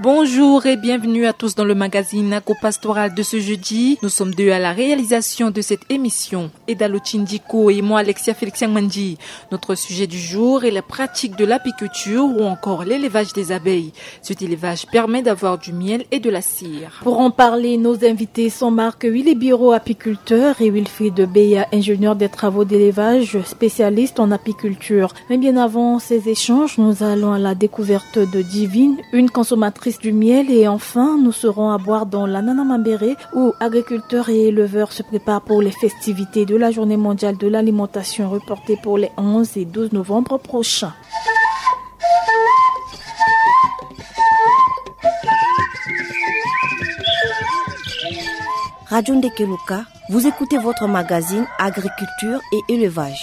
Bonjour et bienvenue à tous dans le magazine Agropastoral de ce jeudi. Nous sommes deux à la réalisation de cette émission. Edalo Chindiko et moi Alexia Félix-Mandi. Notre sujet du jour est la pratique de l'apiculture ou encore l'élevage des abeilles. Cet élevage permet d'avoir du miel et de la cire. Pour en parler, nos invités sont Marc Willy Biro, apiculteur, et Wilfried Beya, ingénieur des travaux d'élevage, spécialiste en apiculture. Mais bien avant ces échanges, nous allons à la découverte de Divine, une consommatrice du miel, et enfin nous serons à boire dans l'Anana Mambéré où agriculteurs et éleveurs se préparent pour les festivités de la Journée mondiale de l'alimentation reportée pour les 11 et 12 novembre prochains. Radio Ndekeluka, vous écoutez votre magazine Agriculture et Élevage.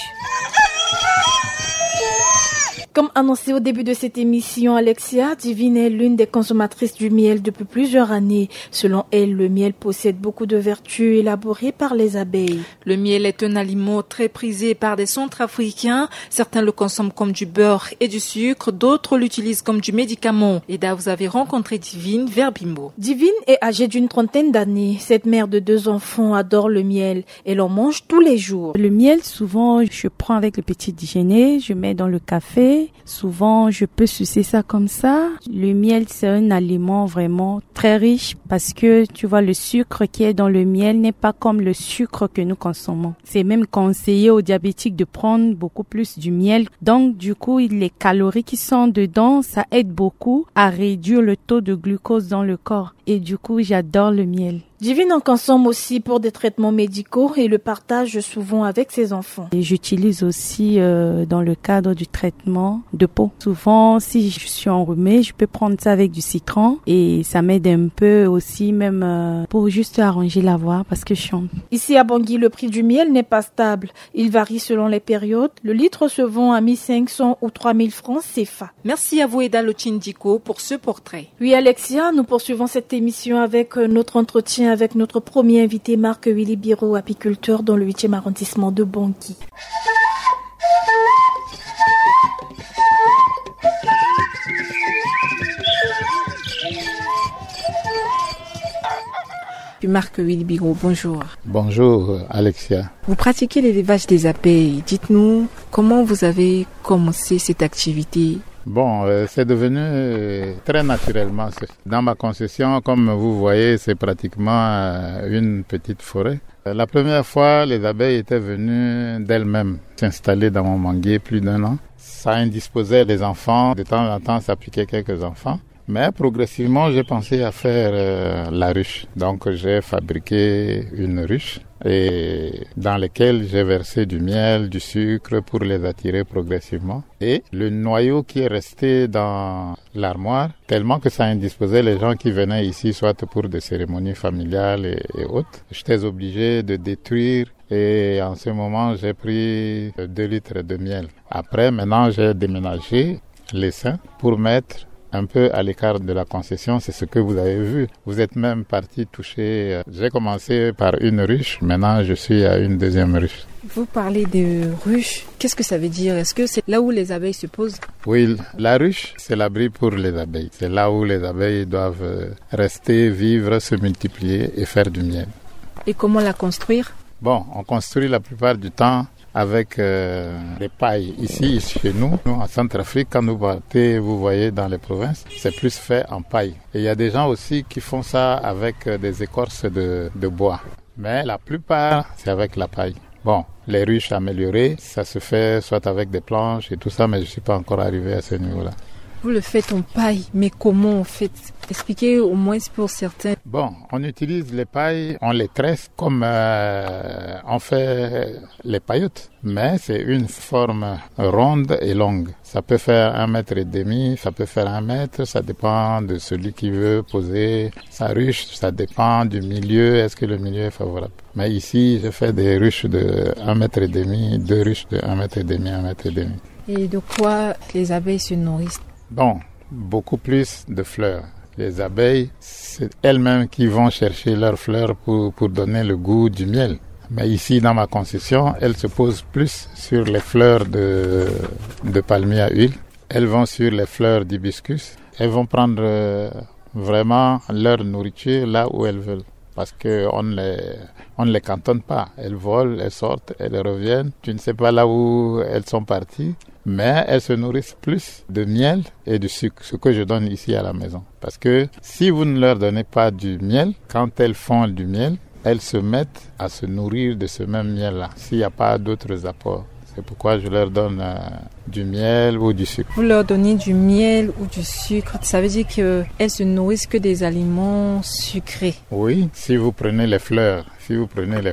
Comme annoncé au début de cette émission, Alexia, Divine est l'une des consommatrices du miel depuis plusieurs années. Selon elle, le miel possède beaucoup de vertus élaborées par les abeilles. Le miel est un aliment très prisé par des Centrafricains. Certains le consomment comme du beurre et du sucre, d'autres l'utilisent comme du médicament. Et là, vous avez rencontré Divine vers Bimbo. Divine est âgée d'une trentaine d'années. Cette mère de 2 enfants adore le miel. Elle en mange tous les jours. Le miel, souvent, je prends avec le petit déjeuner, je mets dans le café. Souvent, je peux sucer ça comme ça. Le miel, c'est un aliment vraiment très riche parce que, tu vois, le sucre qui est dans le miel n'est pas comme le sucre que nous consommons. C'est même conseillé aux diabétiques de prendre beaucoup plus du miel. Donc, du coup, les calories qui sont dedans, ça aide beaucoup à réduire le taux de glucose dans le corps. Et du coup, j'adore le miel. Divine en consomme aussi pour des traitements médicaux et le partage souvent avec ses enfants. Et j'utilise aussi dans le cadre du traitement de peau. Souvent, si je suis enrhumée, je peux prendre ça avec du citron et ça m'aide un peu aussi même pour juste arranger la voix parce que je chante. Ici à Bangui, le prix du miel n'est pas stable. Il varie selon les périodes. Le litre se vend à 1500 ou 3000 francs CFA. Merci à vous Edalo Chindiko pour ce portrait. Oui Alexia, nous poursuivons cette émission avec notre entretien avec notre premier invité Marc Willy Biro, apiculteur dans le 8e arrondissement de Bangui. Marc Willy Biro, bonjour. Bonjour Alexia. Vous pratiquez l'élevage des abeilles. Dites-nous comment vous avez commencé cette activité. Bon, c'est devenu très naturellement. Dans ma concession, comme vous voyez, c'est pratiquement une petite forêt. La première fois, les abeilles étaient venues d'elles-mêmes s'installer dans mon manguier plus d'1 an. Ça indisposait les enfants. De temps en temps, ça piquait quelques enfants. Mais progressivement, j'ai pensé à faire la ruche. Donc, j'ai fabriqué une ruche et dans laquelle j'ai versé du miel, du sucre pour les attirer progressivement. Et le noyau qui est resté dans l'armoire, tellement que ça indisposait les gens qui venaient ici, soit pour des cérémonies familiales et autres. J'étais obligé de détruire. Et en ce moment, j'ai pris 2 litres de miel. Après, maintenant, j'ai déménagé l'essaim pour mettre un peu à l'écart de la concession, c'est ce que vous avez vu. Vous êtes même parti toucher. J'ai commencé par une ruche, maintenant je suis à une 2e ruche. Vous parlez de ruche, qu'est-ce que ça veut dire? Est-ce que c'est là où les abeilles se posent? Oui, la ruche, c'est l'abri pour les abeilles. C'est là où les abeilles doivent rester, vivre, se multiplier et faire du miel. Et comment la construire? Bon, on construit la plupart du temps avec des pailles. Ici, chez nous en Centrafrique, quand nous partez, vous voyez dans les provinces, c'est plus fait en paille. Et il y a des gens aussi qui font ça avec des écorces de bois. Mais la plupart, c'est avec la paille. Bon, les ruches améliorées, ça se fait soit avec des planches et tout ça, mais je ne suis pas encore arrivé à ce niveau-là. Vous le faites en paille, mais comment on fait? Expliquez au moins pour certains. Bon, on utilise les pailles, on les tresse comme on fait les paillotes, mais c'est une forme ronde et longue. Ça peut faire 1,5 m, ça peut faire 1 mètre, ça dépend de celui qui veut poser sa ruche, ça dépend du milieu, est-ce que le milieu est favorable. Mais ici, je fais des ruches de 1,5 m, 2 ruches de 1,5 m, 1,5 m. Et de quoi les abeilles se nourrissent? Bon, beaucoup plus de fleurs. Les abeilles, c'est elles-mêmes qui vont chercher leurs fleurs pour donner le goût du miel. Mais ici, dans ma concession, elles se posent plus sur les fleurs de palmier à huile. Elles vont sur les fleurs d'hibiscus. Elles vont prendre vraiment leur nourriture là où elles veulent. Parce qu'on ne les cantonne pas. Elles volent, elles sortent, elles reviennent. Tu ne sais pas là où elles sont parties. Mais elles se nourrissent plus de miel et de sucre, ce que je donne ici à la maison. Parce que si vous ne leur donnez pas du miel, quand elles font du miel, elles se mettent à se nourrir de ce même miel-là, s'il n'y a pas d'autres apports. C'est pourquoi je leur donne du miel ou du sucre. Vous leur donnez du miel ou du sucre, ça veut dire qu'elles se nourrissent que des aliments sucrés. Oui, si vous prenez les fleurs, vous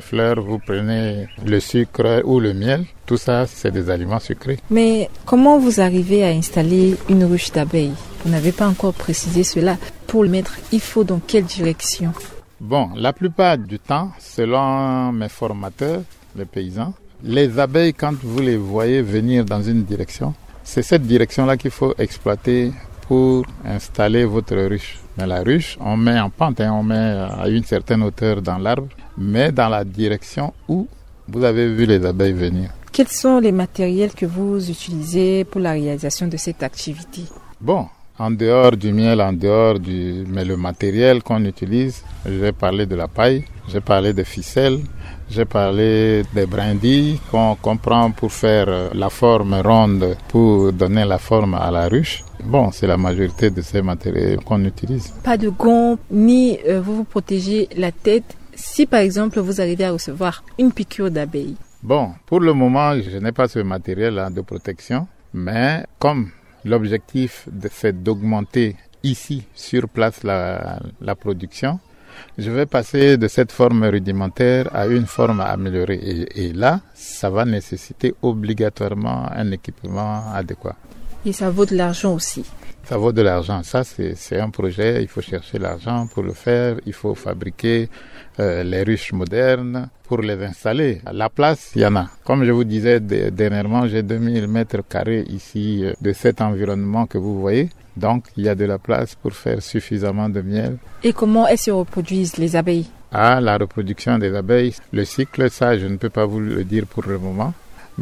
prenez le sucre ou le miel, tout ça, c'est des aliments sucrés. Mais comment vous arrivez à installer une ruche d'abeilles? Vous n'avez pas encore précisé cela. Pour le mettre, il faut dans quelle direction? Bon, la plupart du temps, selon mes formateurs, les paysans, les abeilles, quand vous les voyez venir dans une direction, c'est cette direction-là qu'il faut exploiter pour installer votre ruche. Mais la ruche, on met en pente, on met à une certaine hauteur dans l'arbre, mais dans la direction où vous avez vu les abeilles venir. Quels sont les matériels que vous utilisez pour la réalisation de cette activité? Bon, en dehors du miel, mais le matériel qu'on utilise, j'ai parlé de la paille, j'ai parlé des ficelles, j'ai parlé des brindilles qu'on prend pour faire la forme ronde, pour donner la forme à la ruche. Bon, c'est la majorité de ces matériels qu'on utilise. Pas de gants, ni vous protégez la tête si par exemple vous arrivez à recevoir une piqûre d'abeille. Bon, pour le moment, je n'ai pas ce matériel de protection, mais comme l'objectif c'est d'augmenter ici, sur place, la production, je vais passer de cette forme rudimentaire à une forme améliorée. Et là, ça va nécessiter obligatoirement un équipement adéquat. Et ça vaut de l'argent aussi. Ça vaut de l'argent. Ça, c'est un projet. Il faut chercher l'argent pour le faire. Il faut fabriquer les ruches modernes pour les installer. La place, il y en a. Comme je vous disais dernièrement, j'ai 2000 mètres carrés ici de cet environnement que vous voyez. Donc, il y a de la place pour faire suffisamment de miel. Et comment elles se reproduisent, les abeilles? La reproduction des abeilles, le cycle, ça, je ne peux pas vous le dire pour le moment.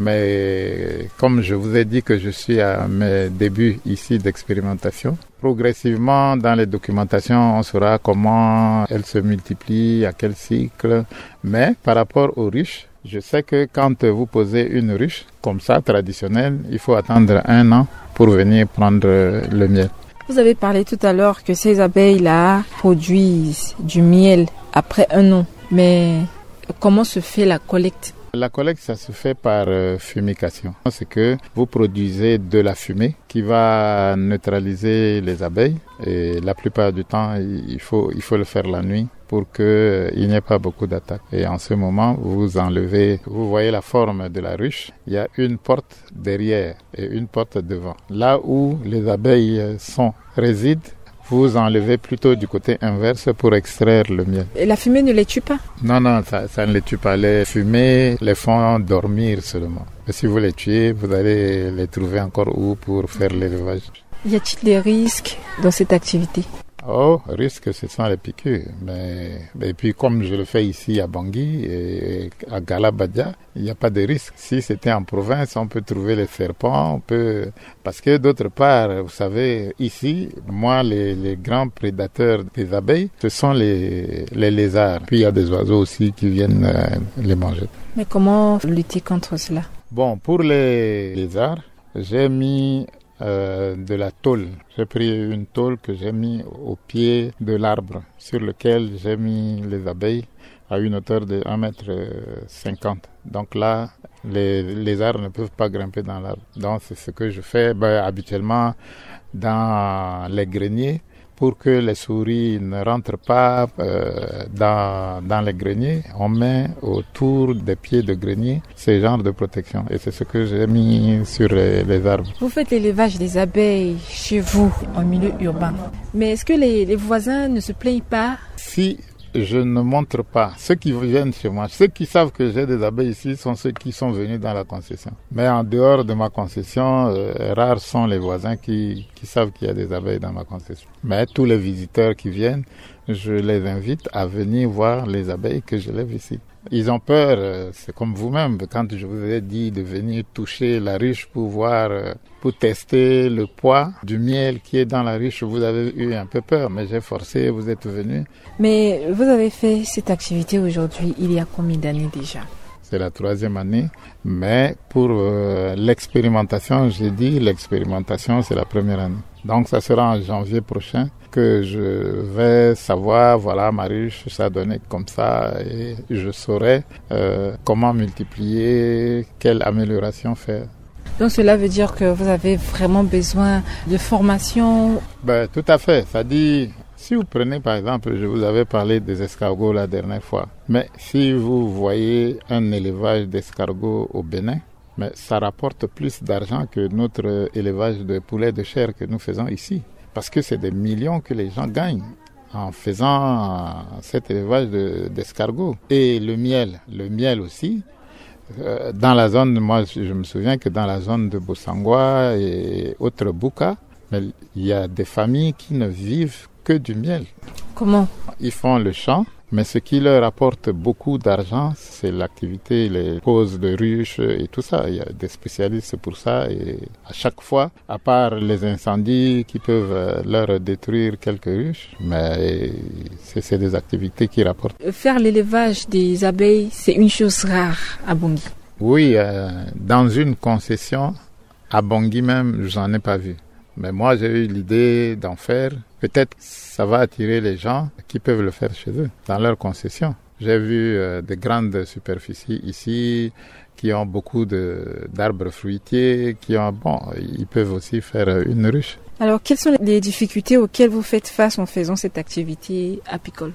Mais comme je vous ai dit que je suis à mes débuts ici d'expérimentation, progressivement dans les documentations, on saura comment elles se multiplient, à quel cycle. Mais par rapport aux ruches, je sais que quand vous posez une ruche comme ça, traditionnelle, il faut attendre 1 an pour venir prendre le miel. Vous avez parlé tout à l'heure que ces abeilles-là produisent du miel après 1 an. Mais comment se fait la collecte? La collecte, ça se fait par fumigation. C'est que vous produisez de la fumée qui va neutraliser les abeilles. Et la plupart du temps, il faut le faire la nuit pour qu'il n'y ait pas beaucoup d'attaques. Et en ce moment, vous enlevez, vous voyez la forme de la ruche. Il y a une porte derrière et une porte devant. Là où les abeilles résident, vous enlevez plutôt du côté inverse pour extraire le miel. Et la fumée ne les tue pas? Non, ça ne les tue pas. Les fumées les font dormir seulement. Mais si vous les tuez, vous allez les trouver encore où pour faire l'élevage. Y a-t-il des risques dans cette activité? Risque, ce sont les piqûres. Et puis, comme je le fais ici à Bangui et à Galabadia, il n'y a pas de risque. Si c'était en province, on peut trouver les serpents, parce que d'autre part, vous savez, ici, moi, les grands prédateurs des abeilles, ce sont les lézards. Puis il y a des oiseaux aussi qui viennent les manger. Mais comment lutter contre cela? Bon, pour les lézards, j'ai mis de la tôle. J'ai pris une tôle que j'ai mis au pied de l'arbre sur lequel j'ai mis les abeilles à une hauteur de 1,50 m. Donc là, les lézards ne peuvent pas grimper dans l'arbre. Donc c'est ce que je fais habituellement dans les greniers pour que les souris ne rentrent pas dans les greniers. On met autour des pieds de grenier ce genre de protection. Et c'est ce que j'ai mis sur les arbres. Vous faites l'élevage des abeilles chez vous, en milieu urbain. Mais est-ce que les voisins ne se plaignent pas? Si je ne montre pas, ceux qui viennent chez moi, ceux qui savent que j'ai des abeilles ici sont ceux qui sont venus dans la concession. Mais en dehors de ma concession, rares sont les voisins qui savent qu'il y a des abeilles dans ma concession. Mais tous les visiteurs qui viennent, je les invite à venir voir les abeilles que je lève ici. Ils ont peur, c'est comme vous-même, quand je vous ai dit de venir toucher la ruche pour voir, pour tester le poids du miel qui est dans la ruche, vous avez eu un peu peur, mais j'ai forcé, vous êtes venus. Mais vous avez fait cette activité aujourd'hui, il y a combien d'années déjà? C'est la 3e année, mais pour l'expérimentation, j'ai dit, l'expérimentation, c'est la première année. Donc ça sera en janvier prochain que je vais savoir, voilà, ma ruche, ça donnait comme ça, et je saurai comment multiplier, quelle amélioration faire. Donc cela veut dire que vous avez vraiment besoin de formation? Tout à fait, ça dit... Si vous prenez par exemple, je vous avais parlé des escargots la dernière fois, mais si vous voyez un élevage d'escargots au Bénin, mais ça rapporte plus d'argent que notre élevage de poulets de chair que nous faisons ici. Parce que c'est des millions que les gens gagnent en faisant cet élevage d'escargots. Et le miel aussi. Dans la zone, moi je me souviens que dans la zone de Bossangwa et autres Bouka, il y a des familles qui ne vivent que du miel. Comment? Ils font le champ, mais ce qui leur apporte beaucoup d'argent, c'est l'activité, les poses de ruches et tout ça. Il y a des spécialistes pour ça et à chaque fois, à part les incendies qui peuvent leur détruire quelques ruches, mais c'est des activités qui rapportent. Faire l'élevage des abeilles, c'est une chose rare à Bangui. Oui, dans une concession, à Bangui même, j'en ai pas vu. Mais moi, j'ai eu l'idée d'en faire. Peut-être ça va attirer les gens qui peuvent le faire chez eux, dans leur concession. J'ai vu de grandes superficies ici qui ont beaucoup d'arbres fruitiers, ils peuvent aussi faire une ruche. Alors, quelles sont les difficultés auxquelles vous faites face en faisant cette activité apicole?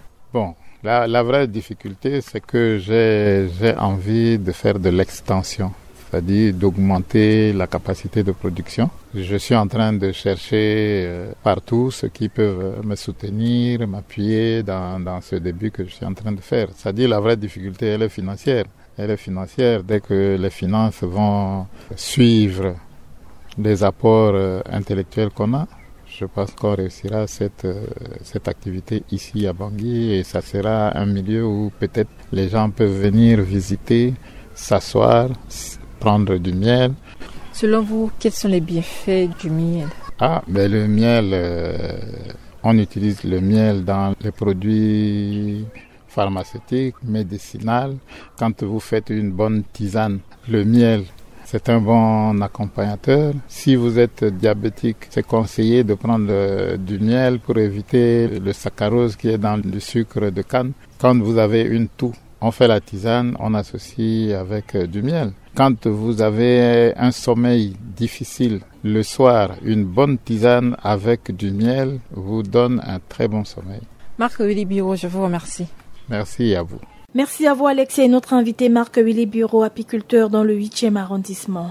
La vraie difficulté, c'est que j'ai envie de faire de l'extension. C'est-à-dire d'augmenter la capacité de production. Je suis en train de chercher partout ceux qui peuvent me soutenir, m'appuyer dans ce début que je suis en train de faire. C'est-à-dire la vraie difficulté, elle est financière. Elle est financière dès que les finances vont suivre les apports intellectuels qu'on a. Je pense qu'on réussira cette activité ici à Bangui et ça sera un milieu où peut-être les gens peuvent venir visiter, s'asseoir, prendre du miel. Selon vous, quels sont les bienfaits du miel? Mais le miel, on utilise le miel dans les produits pharmaceutiques, médicinaux. Quand vous faites une bonne tisane, le miel, c'est un bon accompagnateur. Si vous êtes diabétique, c'est conseillé de prendre du miel pour éviter le saccharose qui est dans le sucre de canne. Quand vous avez une toux, on fait la tisane, on associe avec du miel. Quand vous avez un sommeil difficile, le soir, une bonne tisane avec du miel vous donne un très bon sommeil. Marc-Willy Biro, je vous remercie. Merci à vous. Merci à vous Alexis et notre invité Marc-Willy Biro, apiculteur dans le 8e arrondissement.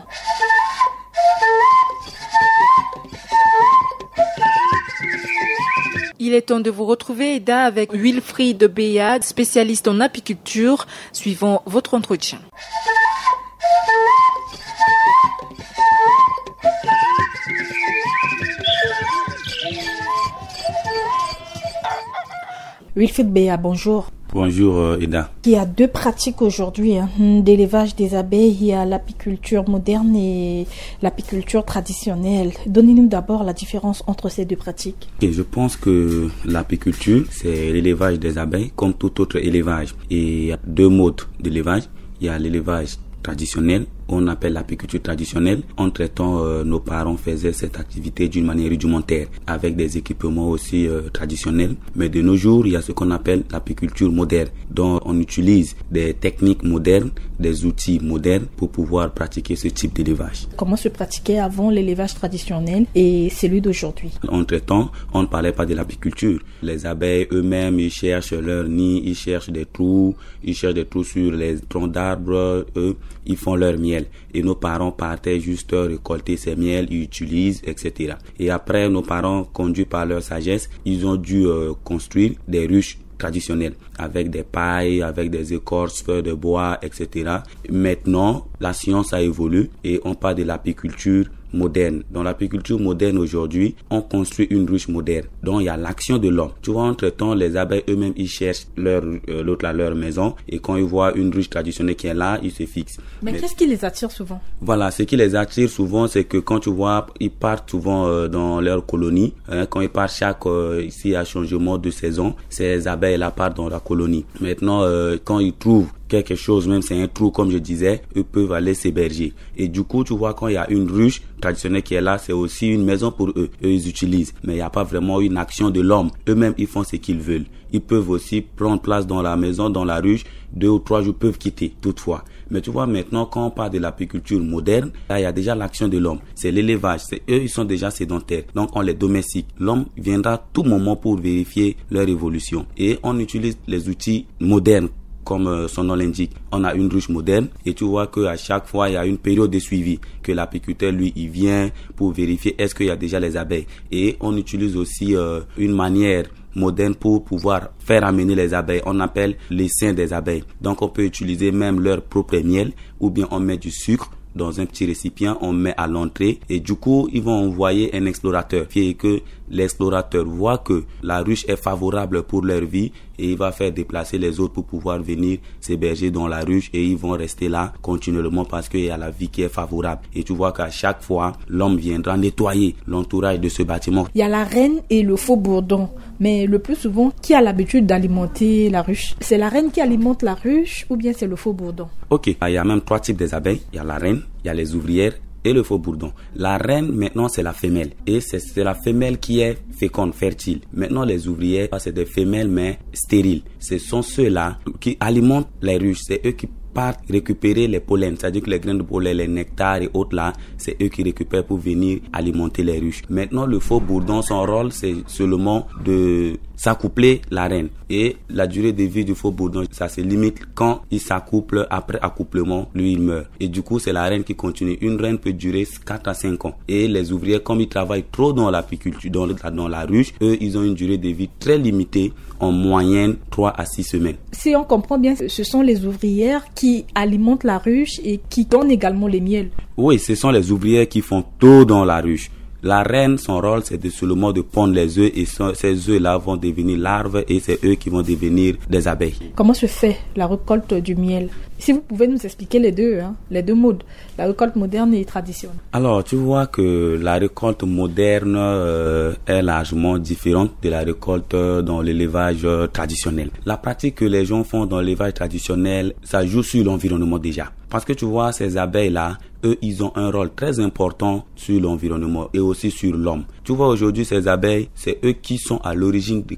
Il est temps de vous retrouver, Eda, avec Wilfried Beya, spécialiste en apiculture. Suivons votre entretien. Wilfried Beya, bonjour. Bonjour Eda. Il y a deux pratiques aujourd'hui d'élevage des abeilles. Il y a l'apiculture moderne et l'apiculture traditionnelle. Donnez-nous d'abord la différence entre ces deux pratiques. Et je pense que l'apiculture, c'est l'élevage des abeilles comme tout autre élevage. Et il y a deux modes d'élevage. Il y a l'élevage traditionnel, on appelle l'apiculture traditionnelle. Entre-temps, nos parents faisaient cette activité d'une manière rudimentaire, avec des équipements aussi traditionnels. Mais de nos jours, il y a ce qu'on appelle l'apiculture moderne, dont on utilise des techniques modernes, des outils modernes pour pouvoir pratiquer ce type d'élevage. Comment se pratiquait avant l'élevage traditionnel et celui d'aujourd'hui? Entre-temps, on ne parlait pas de l'apiculture. Les abeilles eux-mêmes, ils cherchent leur nid, ils cherchent des trous sur les troncs d'arbres, eux, ils font leur miel. Et nos parents partaient juste récolter ces miels, ils utilisent, etc. Et après, nos parents, conduits par leur sagesse, ils ont dû construire des ruches traditionnelles avec des pailles, avec des écorces de bois, etc. Maintenant, la science a évolué et on parle de l'apiculture moderne. Dans l'apiculture moderne aujourd'hui, on construit une ruche moderne. Donc il y a l'action de l'homme. Tu vois, entre-temps, les abeilles eux-mêmes, ils cherchent leur maison, et quand ils voient une ruche traditionnelle qui est là, ils se fixent. Mais qu'est-ce qui les attire souvent? Voilà, ce qui les attire souvent, c'est que quand tu vois, ils partent souvent dans leur colonie. Quand ils partent ici, il y a changement de saison, ces abeilles-là partent dans la colonie. Maintenant, quand ils trouvent quelque chose, même c'est un trou comme je disais, eux peuvent aller s'héberger. Et du coup, tu vois, quand il y a une ruche traditionnelle qui est là, c'est aussi une maison pour eux. Eux, ils utilisent. Mais il n'y a pas vraiment une action de l'homme. Eux-mêmes, ils font ce qu'ils veulent. Ils peuvent aussi prendre place dans la maison, dans la ruche, 2 ou 3 jours, peuvent quitter, toutefois. Mais tu vois, maintenant, quand on parle de l'apiculture moderne, là, il y a déjà l'action de l'homme. C'est l'élevage. C'est eux, ils sont déjà sédentaires. Donc, on les domestique. L'homme viendra à tout moment pour vérifier leur évolution. Et on utilise les outils modernes. Comme son nom l'indique, on a une ruche moderne et tu vois qu'à chaque fois, il y a une période de suivi que l'apiculteur, lui, il vient pour vérifier est-ce qu'il y a déjà les abeilles. Et on utilise aussi une manière moderne pour pouvoir faire amener les abeilles. On appelle l'essaim des abeilles. Donc, on peut utiliser même leur propre miel ou bien on met du sucre dans un petit récipient, on met à l'entrée et du coup, ils vont envoyer un explorateur et que l'explorateur voit que la ruche est favorable pour leur vie et il va faire déplacer les autres pour pouvoir venir s'héberger dans la ruche et ils vont rester là continuellement parce qu'il y a la vie qui est favorable. Et tu vois qu'à chaque fois, l'homme viendra nettoyer l'entourage de ce bâtiment. Il y a la reine et le faux bourdon, mais le plus souvent, qui a l'habitude d'alimenter la ruche? C'est la reine qui alimente la ruche ou bien c'est le faux bourdon? Ok, il y a même 3 types des abeilles. Il y a la reine, il y a les ouvrières et le faux bourdon. La reine, maintenant, c'est la femelle. Et c'est la femelle qui est féconde, fertile. Maintenant, les ouvrières, c'est des femelles, mais stériles. Ce sont ceux-là qui alimentent les ruches. C'est eux qui partent récupérer les pollens. C'est-à-dire que les graines de pollen, les nectars et autres là, c'est eux qui récupèrent pour venir alimenter les ruches. Maintenant, le faux bourdon, son rôle, c'est seulement de s'accoupler la reine. Et la durée de vie du faux bourdon, ça se limite quand il s'accouple. Après accouplement, lui, il meurt. Et du coup, c'est la reine qui continue. Une reine peut durer 4 à 5 ans. Et les ouvriers, comme ils travaillent trop dans l'apiculture, dans la ruche, eux, ils ont une durée de vie très limitée, en moyenne 3 à 6 semaines. Si on comprend bien, ce sont les ouvrières qui alimentent la ruche et qui donnent également les miels. Oui, ce sont les ouvrières qui font tout dans la ruche. La reine, son rôle, c'est seulement de pondre les œufs et ces œufs-là vont devenir larves et c'est eux qui vont devenir des abeilles. Comment se fait la récolte du miel? Si vous pouvez nous expliquer les deux modes, la récolte moderne et traditionnelle. Alors, tu vois que la récolte moderne est largement différente de la récolte dans l'élevage traditionnel. La pratique que les gens font dans l'élevage traditionnel, ça joue sur l'environnement déjà. Parce que tu vois, ces abeilles-là, eux, ils ont un rôle très important sur l'environnement et aussi sur l'homme. Tu vois, aujourd'hui, ces abeilles, c'est eux qui sont à l'origine de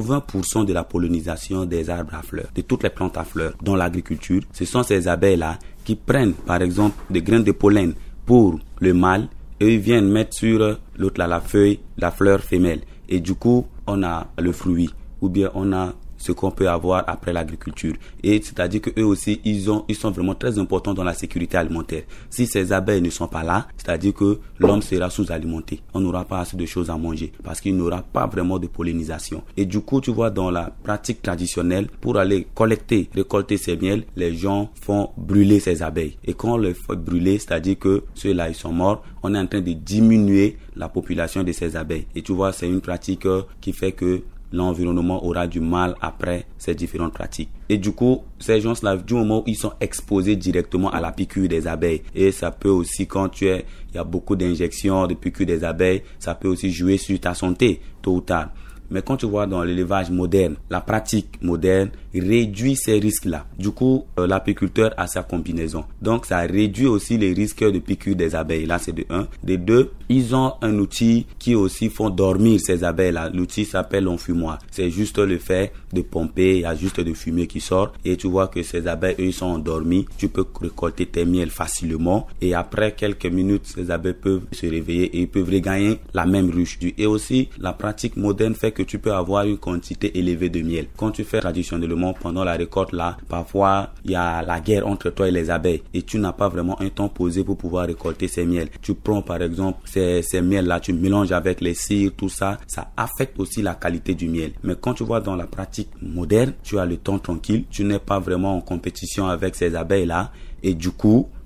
80% de la pollinisation des arbres à fleurs, de toutes les plantes à fleurs dans l'agriculture. Ce sont ces abeilles-là qui prennent, par exemple, des graines de pollen pour le mâle et ils viennent mettre sur l'autre là, la feuille, la fleur femelle. Et du coup, on a le fruit ou bien on a ce qu'on peut avoir après l'agriculture. Et c'est-à-dire que eux aussi, ils sont vraiment très importants dans la sécurité alimentaire. Si ces abeilles ne sont pas là, c'est-à-dire que l'homme sera sous-alimenté. On n'aura pas assez de choses à manger parce qu'il n'aura pas vraiment de pollinisation. Et du coup, tu vois, dans la pratique traditionnelle, pour aller récolter ces miels, les gens font brûler ces abeilles. Et quand on les fait brûler, c'est-à-dire que ceux-là, ils sont morts, on est en train de diminuer la population de ces abeilles. Et tu vois, c'est une pratique qui fait que l'environnement aura du mal après ces différentes pratiques. Et du coup, ces gens-là, du moment où ils sont exposés directement à la piqûre des abeilles, et ça peut aussi, il y a beaucoup d'injections de piqûres des abeilles, ça peut aussi jouer sur ta santé, tôt ou tard. Mais quand tu vois dans l'élevage moderne, la pratique moderne réduit ces risques-là. Du coup, l'apiculteur a sa combinaison. Donc, ça réduit aussi les risques de piqûres des abeilles. Là, c'est de 1. De 2, ils ont un outil qui aussi font dormir ces abeilles-là. L'outil s'appelle l'enfumoir. C'est juste le fait de pomper, il y a juste de fumée qui sort. Et tu vois que ces abeilles, eux, ils sont endormis. Tu peux récolter tes miels facilement. Et après quelques minutes, ces abeilles peuvent se réveiller et ils peuvent regagner la même ruche. Et aussi, la pratique moderne fait que tu peux avoir une quantité élevée de miel. Quand tu fais traditionnellement pendant la récolte là, parfois il y a la guerre entre toi et les abeilles et tu n'as pas vraiment un temps posé pour pouvoir récolter ces miels. Tu prends par exemple ces miels là, tu mélanges avec les cires, tout ça, ça affecte aussi la qualité du miel. Mais quand tu vois dans la pratique moderne, tu as le temps tranquille, tu n'es pas vraiment en compétition avec ces abeilles là et du coup,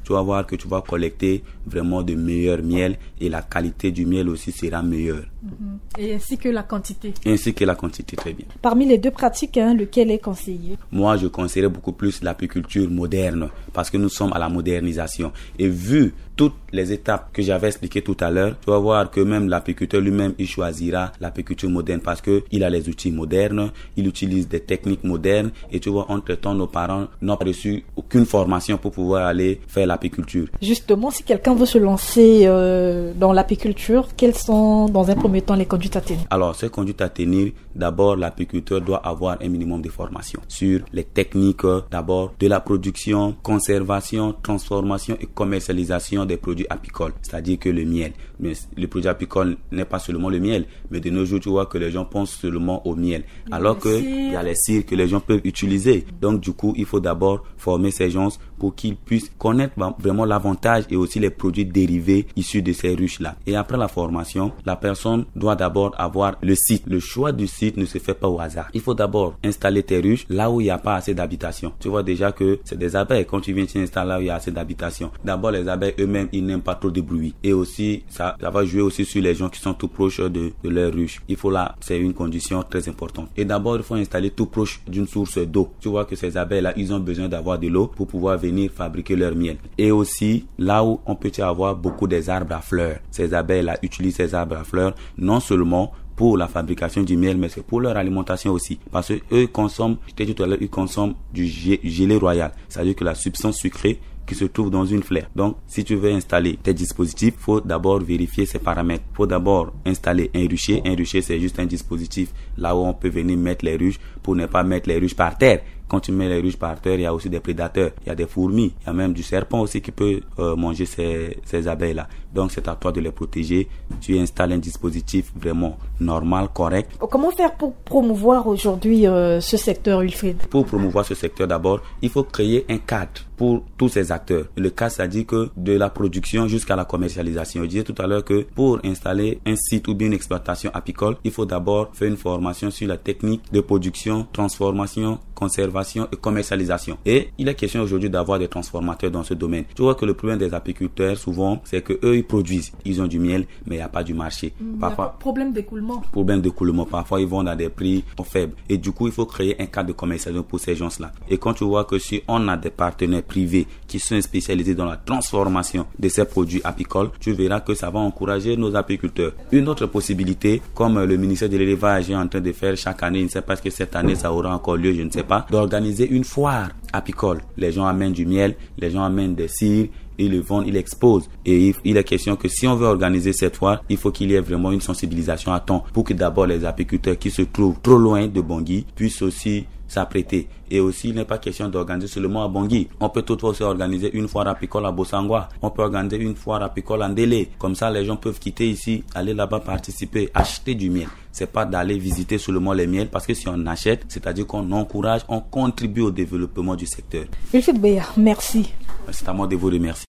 tu vas voir que tu vas collecter vraiment de meilleurs miels et la qualité du miel aussi sera meilleure. Et ainsi que la quantité. Ainsi que la quantité, très bien. Parmi les deux pratiques, lequel est conseillé? Moi, je conseillerais beaucoup plus l'apiculture moderne parce que nous sommes à la modernisation. Et vu toutes les étapes que j'avais expliquées tout à l'heure, tu vas voir que même l'apiculteur lui-même, il choisira l'apiculture moderne parce que il a les outils modernes, il utilise des techniques modernes et tu vois, entre-temps, nos parents n'ont pas reçu aucune formation pour pouvoir aller faire l'apiculture. Justement, si quelqu'un veut se lancer dans l'apiculture, quelles sont dans un premier temps les conduites à tenir? Alors, ces conduites à tenir, d'abord, l'apiculteur doit avoir un minimum de formation sur les techniques, d'abord, de la production, conservation, transformation et commercialisation des produits apicoles, c'est-à-dire que le miel. Mais le produit apicole n'est pas seulement le miel, mais de nos jours, tu vois que les gens pensent seulement au miel, alors qu'il y a les cires que les gens peuvent utiliser. Donc, du coup, il faut d'abord former ces gens pour qu'ils puissent connaître vraiment l'avantage et aussi les produits dérivés issus de ces ruches-là. Et après la formation, la personne doit d'abord avoir le site. Le choix du site ne se fait pas au hasard. Il faut d'abord installer tes ruches là où il n'y a pas assez d'habitation. Tu vois déjà que c'est des abeilles. Quand tu viens t'installer là où il y a assez d'habitation, d'abord les abeilles eux-mêmes, ils n'aiment pas trop de bruit. Et aussi, ça va jouer aussi sur les gens qui sont tout proches de leur ruche. Il faut là, c'est une condition très importante. Et d'abord, il faut installer tout proche d'une source d'eau. Tu vois que ces abeilles-là, ils ont besoin d'avoir de l'eau pour pouvoir venir fabriquer leur miel. Et aussi, là où on peut y avoir beaucoup des arbres à fleurs. Ces abeilles-là utilisent ces arbres à fleurs non seulement pour la fabrication du miel, mais c'est pour leur alimentation aussi. Parce que eux consomment, je t'ai dit tout à l'heure, ils consomment du gelée royal. C'est-à-dire que la substance sucrée qui se trouve dans une fleur. Donc, si tu veux installer tes dispositifs, il faut d'abord vérifier ces paramètres. Il faut d'abord installer un rucher. Un rucher, c'est juste un dispositif là où on peut venir mettre les ruches pour ne pas mettre les ruches par terre. Quand tu mets les ruches par terre, il y a aussi des prédateurs. Il y a des fourmis. Il y a même du serpent aussi qui peut manger ces abeilles-là. Donc, c'est à toi de les protéger. Tu installes un dispositif vraiment normal, correct. Comment faire pour promouvoir aujourd'hui ce secteur, Wilfried? Pour promouvoir ce secteur, d'abord, il faut créer un cadre pour tous ces acteurs. Le cadre, c'est-à-dire que de la production jusqu'à la commercialisation. Je disais tout à l'heure que pour installer un site ou bien une exploitation apicole, il faut d'abord faire une formation sur la technique de production, transformation, conservation et commercialisation. Et il est question aujourd'hui d'avoir des transformateurs dans ce domaine. Tu vois que le problème des apiculteurs, souvent, c'est que eux ils produisent. Ils ont du miel, mais il n'y a pas du marché. Parfois, problème d'écoulement. Problème d'écoulement. Parfois, ils vendent à des prix faibles. Et du coup, il faut créer un cadre de commercialisation pour ces gens-là. Et quand tu vois que si on a des partenaires privés qui sont spécialisés dans la transformation de ces produits apicoles, tu verras que ça va encourager nos apiculteurs. Une autre possibilité, comme le ministère de l'élevage est en train de faire chaque année, je ne sais pas que cette année ça aura encore lieu, je ne sais pas, d'organiser une foire apicole. Les gens amènent du miel, les gens amènent des cires, ils le vendent, ils l'exposent. Et il est question que si on veut organiser cette foire, il faut qu'il y ait vraiment une sensibilisation à temps pour que d'abord les apiculteurs qui se trouvent trop loin de Bangui puissent aussi s'apprêter. Et aussi, il n'est pas question d'organiser seulement à Bangui. On peut toutefois aussi organiser une foire apicole à Bossangwa. On peut organiser une foire apicole en Délé. Comme ça, les gens peuvent quitter ici, aller là-bas participer, acheter du miel. C'est pas d'aller visiter seulement les miels, parce que si on achète, c'est-à-dire qu'on encourage, on contribue au développement du secteur. Wilfried Beya, merci. C'est à moi de vous remercier.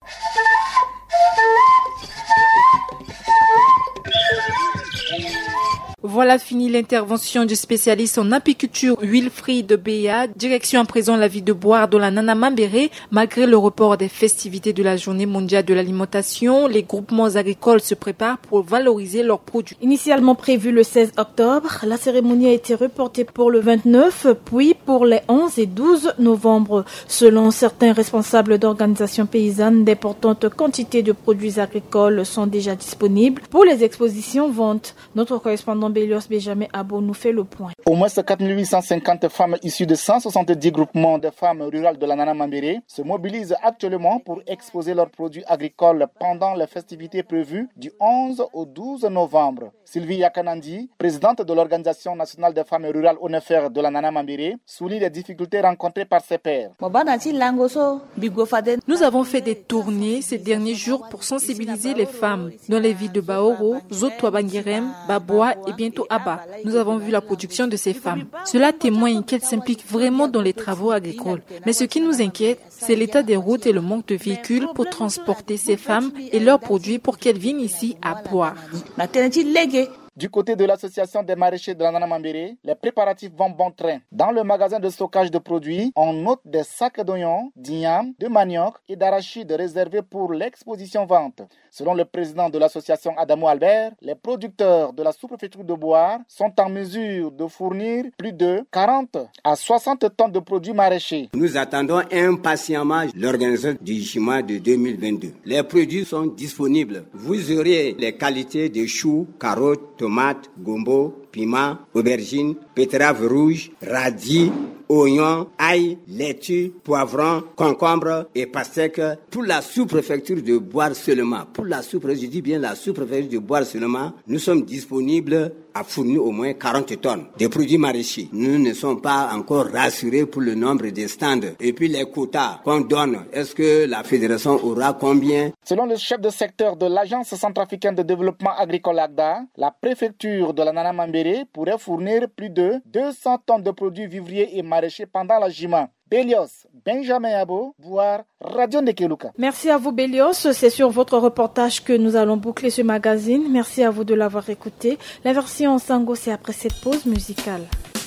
Voilà fini l'intervention du spécialiste en apiculture Wilfried Beya. Direction à présent la ville de Boar dans la Nana Mambéré. Malgré le report des festivités de la journée mondiale de l'alimentation, les groupements agricoles se préparent pour valoriser leurs produits. Initialement prévu le 16 octobre, la cérémonie a été reportée pour le 29, puis pour les 11 et 12 novembre. Selon certains responsables d'organisations paysannes, d'importantes quantités de produits agricoles sont déjà disponibles pour les expositions ventes. Notre correspondant Bélios Benjamin Abo nous fait le point. Au moins 4850 femmes issues de 170 groupements de femmes rurales de la Nana Mambéré se mobilisent actuellement pour exposer leurs produits agricoles pendant les festivités prévues du 11 au 12 novembre. Sylvie Yakanandi, présidente de l'Organisation nationale des femmes rurales ONEFER de la Nana Mambéré, souligne les difficultés rencontrées par ses pairs. Nous avons fait des tournées ces derniers jours pour sensibiliser les femmes dans les villes de Baoro, Zotouabangirem, Baboa et bientôt Abba. Nous avons vu la production de ces femmes. Cela témoigne qu'elles s'impliquent vraiment dans les travaux agricoles. Mais ce qui nous inquiète, c'est l'état des routes et le manque de véhicules pour transporter ces femmes et leurs produits pour qu'elles viennent ici à boire. Du côté de l'association des maraîchers de la Nana Mambéré, les préparatifs vont bon train. Dans le magasin de stockage de produits, on note des sacs d'oignons, d'igname, de manioc et d'arachide réservés pour l'exposition vente. Selon le président de l'association Adamo Albert, les producteurs de la sous-préfecture de Boar sont en mesure de fournir plus de 40 à 60 tonnes de produits maraîchers. Nous attendons impatiemment l'organisation du JIMA de 2022. Les produits sont disponibles. Vous aurez les qualités de choux, carottes, tomates, gombo, piment, aubergine, betterave rouge, radis, oignons, ail, laitue, poivron, concombre et pastèque pour la sous-préfecture de Boar seulement. Pour la sous-préfecture, je dis bien la sous-préfecture de Boar seulement, nous sommes disponibles à fournir au moins 40 tonnes de produits maraîchers. Nous ne sommes pas encore rassurés pour le nombre de stands. Et puis les quotas qu'on donne, est-ce que la fédération aura combien? Selon le chef de secteur de l'Agence centrafricaine de développement agricole AGDA, la préfecture de la Nana Mambéré pourrait fournir plus de 200 tonnes de produits vivriers et maraîchers pendant la JIMA. Bélios, Benjamin Abo, Boar, Radio Ndekeluka. Merci à vous Bélios, c'est sur votre reportage que nous allons boucler ce magazine. Merci à vous de l'avoir écouté. La version en sango, c'est après cette pause musicale.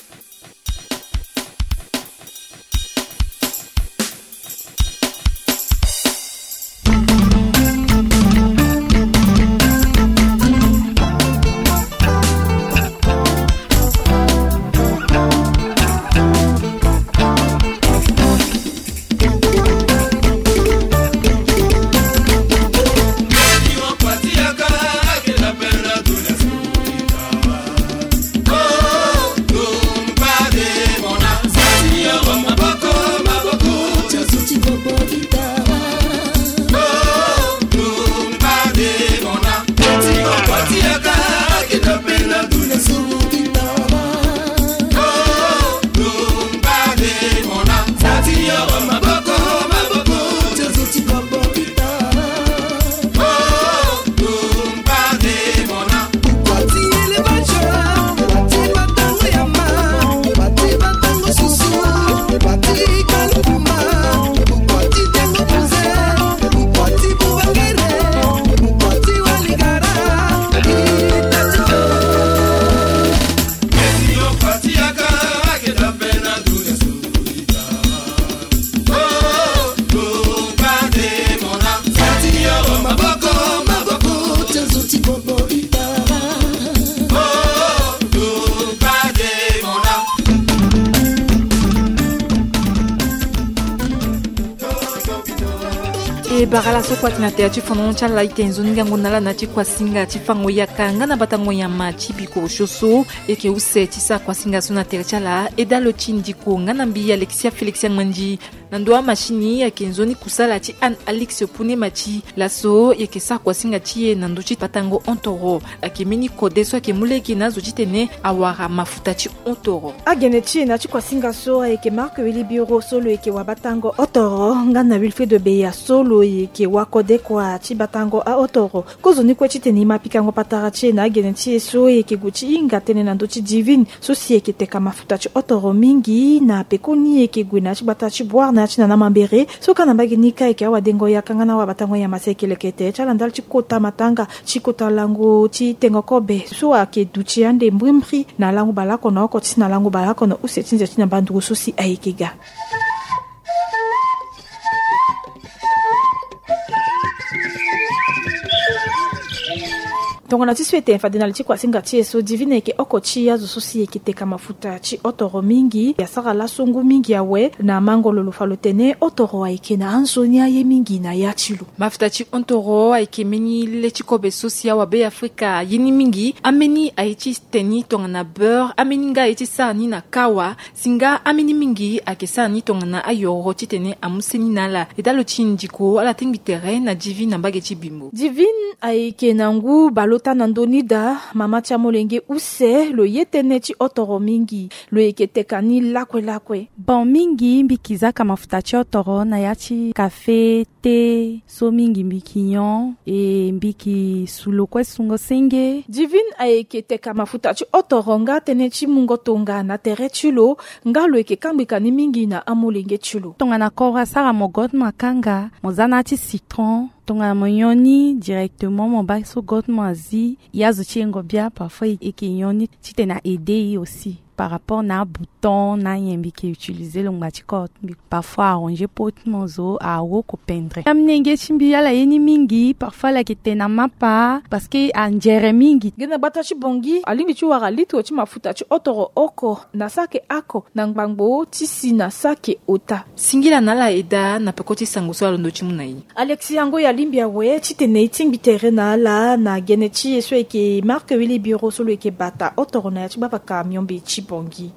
Barala sokwa tinate achi fono chala itenzo ngango nala na chi kwasinga chi fango yakanga na batango ya machi biko shoso eke use chi sa kwasinga sona terchala edalo chindiko nganambi Alexia Felixia Manji nandoa machini ya kenzoni kusala chi an Alex pune machi laso eke sa kwasinga chi nando chi batango ontoro akemini kodeso akemuleki nazo chitene awara mafuta chi ontoro agene chi na chi kwasinga so eke Marc Willy Biro solo eke wabatango otoro ngana Wilfred de Beya solo ke wakode kwa chibatango a otoro kozoni kwa chiteni mapikango patara chena agene chi so ke guchi inga tene nando chi divine so si ke teka mafuta chi otoro mingi na pekoni ke gwina chi batachi boire na china na mambere so kana bagini kai ke wadengo ya kangana wa batango ya masekele kete chala ndal chi kota matanga chi kota lango chi tengo kobe so ke duchi ande mbrimri na lango balako na ko tsina lango balako na usetinja china bandu so si aikega. Donc on a dit souhaité fadina chi kwa singa chi so divine ke okochi ya zo sosi ke teka mafuta chi otoro mingi ya sara la songu mingi yawe na mangolo lo falotene otoro aike na ansonia ye mingi na ya chilu mafuta chi otoro aike meni le chi kobe sosia wa be Afrika yini mingi ameni aichi teni tonga na beurre ameni nga aichi sani na kawa singa ameni mingi ake sani tonga na ayoro chitene amuseni nala edalo chindiko ala tingi terrain na divine na bagechi bimbo divine aike nangu balo Tanandonida mama chamolenge use lo yetene chi otoro mingi lo eketekani lakwe bon mingi mbikizaka mafuta chi otoro na yachi kafe te so mingi mbikinyon e mbiki sulokwe sungo senge divine aeketeka mafuta chi otoro nga tene chi mungo tonga na tere chulo nga lo ekekambikani mingi na amolenge chulo tonga na kora sara mogot makanga mozana chi citron tonga monyoni directement mon baso got mazi yazo chengo bia parfois ekinyoni titena aider aussi par rapport na bouton na yembi qui utiliser le ngachikot parfois arranger pot mozo a woko pendre amnenge chimbi ala yeni mingi parfois la kitena mapa parce que anjere mingi gena batachi bongi alingi chuwa litu chi mafuta chi otoro oko na sake ako na ngbangbo tisi na sake ota singila nala eda na pekoti sanguso alondo chimunai Alexis yango ya limbia we chitene iting bitere na ala na genechi eso eke marque wili bureau solo eke bata otoro na chiba pa camion be chi bongi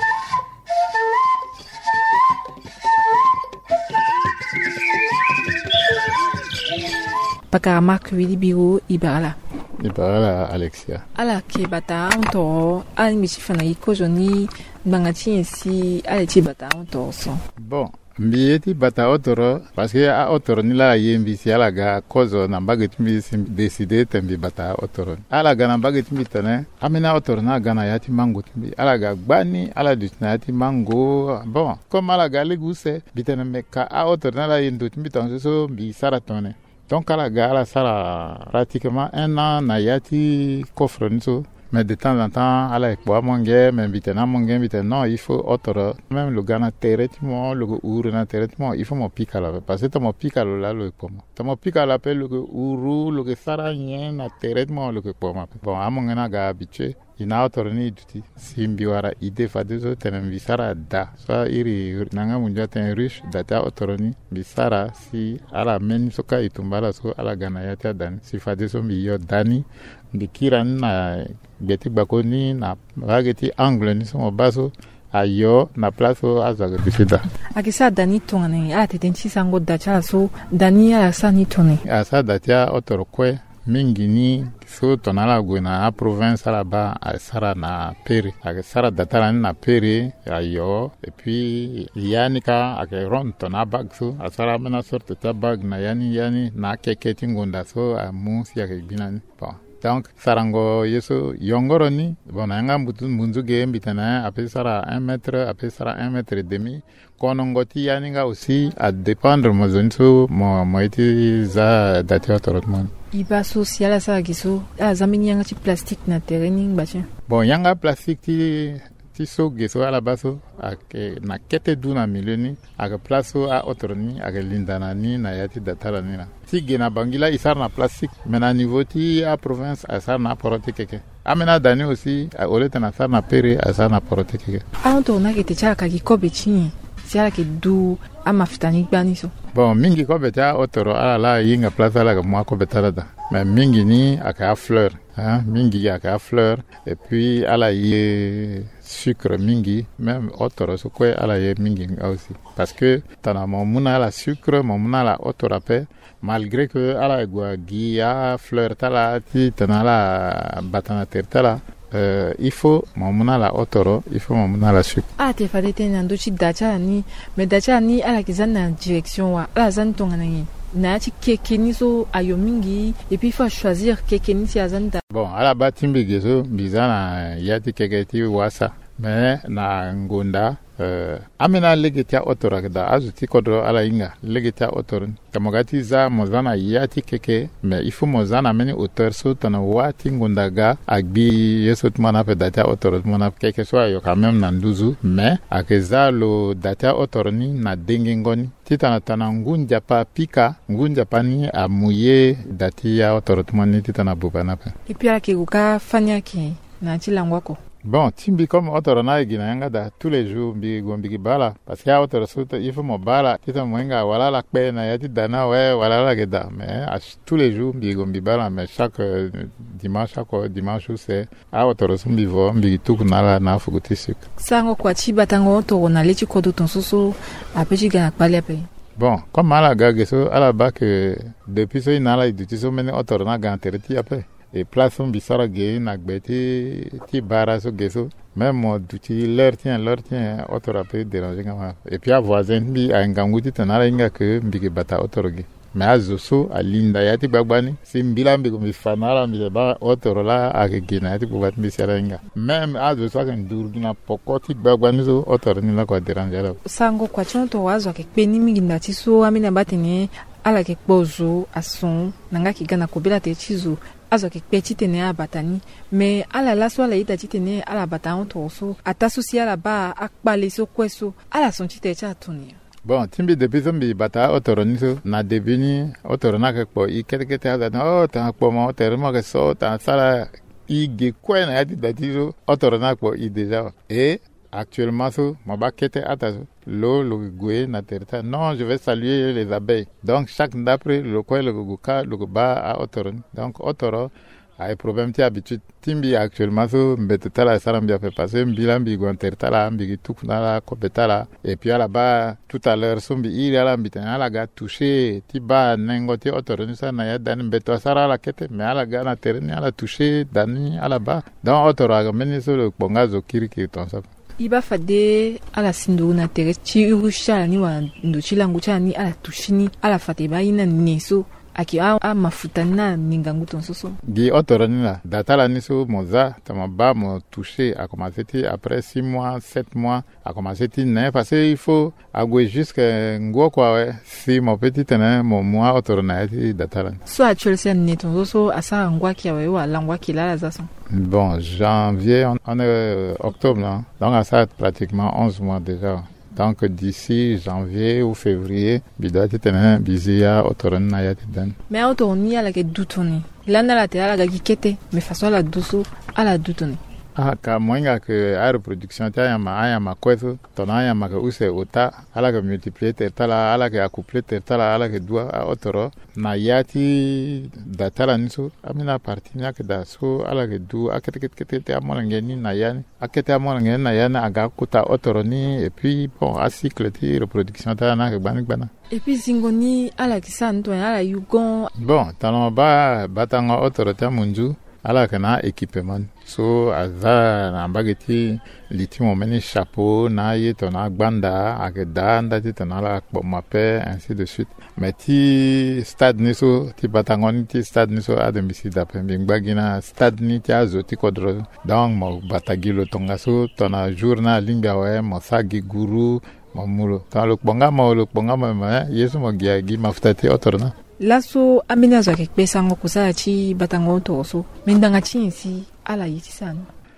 Paka marque wili bureau ibala Alexia ala ke bata onto ali michifana iko joni bangati ensi ale ti bata onto so bon mbieti bata otoro parce que a otoro ni la yembi si ala ga kozo na bageti mi décider tembi bata otoro ala ga na bageti mi tane amina otoro na ga na yati mango timbi ala ga gbani ala ditna yati mango bon comme ala ga leguse bitene meka a otoro na la yendo timbi tan so bi saratone donc ala ga ala sara pratiquement un an na yati coffre niso. Mais de temps en temps, à la époque, non, il faut autre, même le gars na traitement, le ouro na traitement, il faut mon pic à la, parce que mon pic à la, le pomme. Mon pic à l'appel, le ouro, le saragien na traitement, le pomme. Bon, à mon gars, ga habitué, il n'a autre ni duty. Si mbiwara idée fa deux autres, t'en bisara da. Soit iri, nanga munja t'en riche, data autoroni, bisara, si, à la meni soka itumbala so, à la ganayata dan, si fa deux autres, yo dani, bikiran na geti bakoni na bageti angle ni so baso ayo na plaso azaga bisida akisa dani tongane a tetenchi sango dacha so dani ala sani tone asa dacha otorokwe mingi ni so tonala gwena a province ala ba sara na pere sara datara na pere ayo et puis yanika akeron tona bag so asara mena sorte ta bag na yani na keketi ngonda so a munsi akibinani bon. Donc, sarango yeso yongoroni, bon, anga munzu game bitana, après sara 1 mètre, après sara 1 mètre et demi. Konongoti yaninga aussi, à dépendre mozonso, moiti za dati autorotman. Iba social sa giso, a zamini yanga ti plastique na terrain bache. Bon, yanga plastique ti so geso ala baso, ake na kete duna milioni, ake plaso a autoroni, ake lindana ni na yati datara ni na. Si gena bangila isar na plastique mena niveau ti a province asar na porote keke amena dani aussi a oleta na sar na pere asar na porote keke anto na ke te chaka ki kobe chi si ala ke du ama fitani gbani so bon mingi kobe ta otoro ala la yinga plaza la mo kobe tarada mais mingi ni aka fleur hein mingi aka fleur et puis ala ye sucre mingi même otoro so ko ala ye mingi aussi parce que tana mo muna la sucre mo muna la otorape malgré que ala gwa gia fleur tala ti tanala batana tertala il faut mamuna la otoro il faut mamuna la sucre te fade te nando ci dacha ni mais dacha ni ala kizana direction wa ala zan tongana ni na ci keke ni so ayo mingi et puis il faut choisir keke ni si azanda bon ala batimbi gezo bizana yati keke ti wasa mais na ngonda amina legetia otora da azuti kodro ala inga legetia otoron kamagati za mozana yati keke mais il faut mozana meni auteur so tana wati ngondaga agbi yesot mana pe data otorot mana keke so ayo quand même nanduzu mais akeza lo data otoroni na dengengoni titana tana ngunja pa pika ngunja pani amuye datia otorot mani titana bubana pe et puis akiguka fanya ki na chilangwako. Bon, timbi comme otoro na igina yanga da tous les jours mbi gombi bala parce que otoro suta il faut mo bala kita mwenga wala la pe na yati dana we wala la geda mais tous les jours mbi gombi bala mais chaque dimanche c'est otoro sumbi vo mbi tuku na la na fukuti sik sango kwa chiba tango otoro na lechi kodo tonsusu apechi gana pali ape. Bon, comme ala gageso ala ba que depuis so inala idutiso mene otoro na gantereti ape et place on bisara gay na gbeti ti bara so geso même mo duti leur tien autre peut déranger comme et puis à voisin bi a nganguti tanala inga que mbiki bata otorogi mais azoso alinda yati bagbani simbila mbiko mifanala mbeba otorola akegina yati bubat bisara inga même azoso kan durgina pokoti bagbani so otorni la ko déranger sango kwa chonto wazo akepeni mingi ndati so amina batene ala ke kpozo ason nanga ki gana kobela te chizo azo ke peti tene abatani mais ala la so ala ita tene ala batango toso atasusi ala ba akpale so kweso ala son tite cha toni. Bon, timbi depuis zombi bata otoroni so na debini otorona ke po I kete ada no ta po mo termo ke so ta sala I ge kwena yati datizo otorona po I déjà et actuellement so mabakete atazo le goué na terta non je vais saluer les abeilles donc chaque d'après le quoi le guka le ba a otoroni donc otoro a problème ti habitude timbi actuellement so mbeteta la sarambia fait passer mbilambi gonterta la mbi tukuna la kopeta la et puis là-bas tout à l'heure sombi il ala mbitana la ga touché ti ba nengote otoroni sa na ya dan mbeto sara la kete mais ala ga na terni ala touché dani ala ba donc otoro ga meni so le bongazo kiriki ton ça iba fade ala sindu na tere chi urusha ni wa ndo chilangu cha ni ala tushini ala fate ba ina neso aki a mafuta na ningangu tonsoso gi otoroni la datala niso moza tama ba mo touché a commencé après 6 mois 7 mois a commencé parce que il faut agouer jusqu'à ngo quoi ouais si mon petit tene mon mois otorona ti datala so actuellement c'est ne tonsoso asa ngwa ki awe wa langwa ki la zason. Bon, janvier on est octobre là donc à ça pratiquement 11 mois déjà. Donc d'ici janvier ou février, bidati tena bizia otoron na yati dan. Mais otoroni ala ke dutoni. Lana la te ala ga gikete, mais façon ala duso ala dutoni. Ah, ka moinga que a reproduction ta ya ma kweso, tona ya ma ke use ota, ala ke multiplier tertala, ala ke accoupler tertala, ala ke dua a otoro na yati datala niso, amina parti nya ke da so ala ke du akete amolangeni na yani, akete amolangeni na yana aga kuta otoroni et puis bon a cycle ti reproduction ta na ke bana. Et puis zingoni ala kisanto ala yugon. Bon, talon ba batanga otoro ta munju. Ala kana équipement so aza na bageti litimo meni chapeau na yetona gbanda akeda ndati tona la mape ainsi de suite mais ti stade niso ti batangoni ti stade niso ademisi dape mbagina stade ni ti azoti kodro donc mo batagilo tonga so tona journal linga we mo sagi guru mo mulo ta lo ponga ma yesu mo giagi mafutati otorna. Laso amina zo ke pesa ngo kusala chi batango toso mendanga chinsi ala yiti sana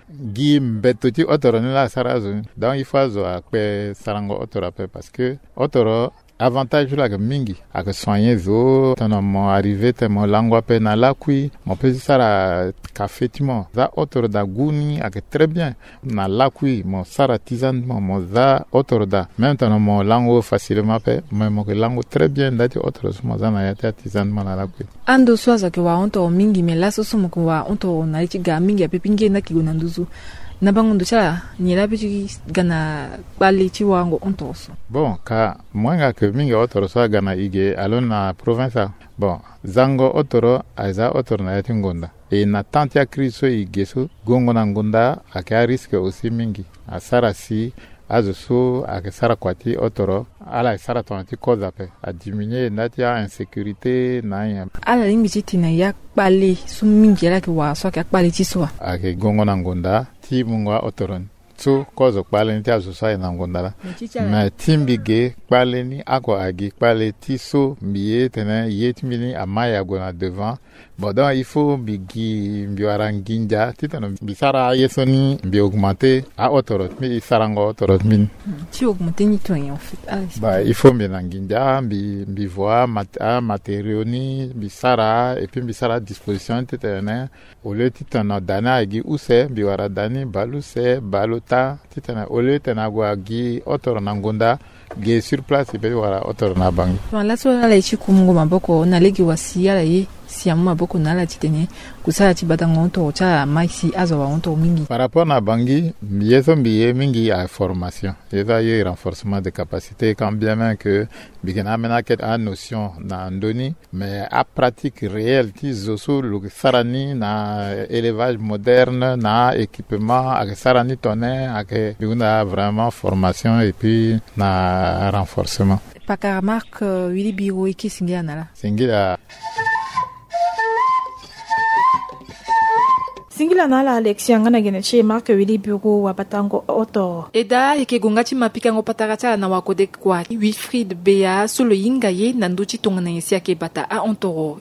gi mbeto ti otoro ni la sarazo donc il faut zo akpe sarango otoro pe parce que otoro avantage la ke mingi ak soigner zo tono mo arrivé te mo langwa pe na la kui mo pe sara café timo za otoro da guni ak très bien na la kui mo sara tisane mo za otoro da même tono mo lango facilement pe mais mo ke lango très bien dati otoro mo za na yata tisane mo na la kui ando swaza ke wa onto mingi me la so mo ko wa onto na ichi ga mingi ape pinge na kigona nduzu na bango chala nyela bichi gana bali chi wango ontoso. Bon ka mwanga ke mingi otoro so gana ige alon na province bon zango otoro aiza otoro na yati ngonda e na tantia kriso igeso gongo na ngonda aka risque aussi mingi asara si azoso aka sara kwati otoro ala sara tonati koza pe a diminuer natia insécurité na ya ala limbi tina ya bali su mingi la ke wa so ka bali chi so aka gongo na ngonda ti mungwa otoron so kozo kpale ti azosa na ngondala mais timbige kpale ni ako agi kpale ti so mbiye tene yeti mini amaya gona devant bon donc il faut bigi mbiwaranginja ti tano bisara yesoni mbi augmenter a otorot mi sarango otorot min ti augmenter ni to en fait bah il faut mbi nanginja mbi voir matériaux ni bisara et puis bisara disposition ti tene au lieu ti tano dana agi use mbiwara dani baluse balota ti tene au lieu tena gwa gi otoro na ngonda ge sur place be wara otoro na bangi la so la ichi kumungo maboko na legi wasi ala yi si maboko na la titene kusala ti batango to cha maisi azo wa onto mingi par rapport na bangi yeso mbiye mingi a formation yesa ye renforcement de capacité quand bien même que bigena mena ket a notion na ndoni mais a pratique réelle ti zoso lu sarani na élevage moderne na équipement ak sarani tonne ak biguna vraiment formation et puis na renforcement pakara marque Willy Biro iki singia nala singia Singila na la Alexia ngana geneche Mark Willy Bureau wa Batango Otoro. Eda eke gongati mapika ngo pataracha na wakode kwa Wilfried Bea solo yinga ye nanduchi tongana yesia ke bata a Ontoro.